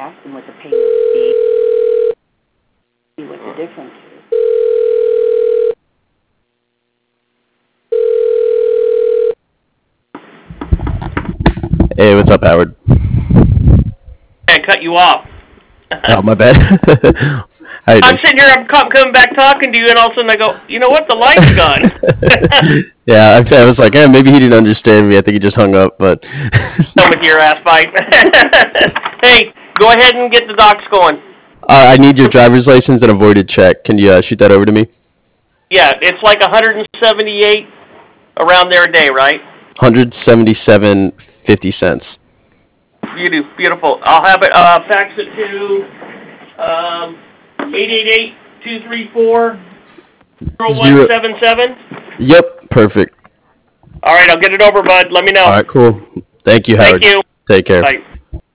ask them what the payment would be, see what the difference is. Hey, what's up, Howard? I cut you off. Oh, my bad. How you I'm doing? sitting here, I'm coming back talking to you, and all of a sudden I go, you know what, the light's gone. Yeah, I was like, maybe he didn't understand me. I think he just hung up, but... Come with your ass fight. Hey, go ahead and get the docs going. I need your driver's license and a voided check. Can you shoot that over to me? Yeah, it's like 178 around there a day, right? 177.50. You do, beautiful. I'll have it, fax it to 888-234-0177. Yep, perfect. All right, I'll get it over, bud. Let me know. All right, cool. Thank you, Howard. Thank you. Take care. Bye.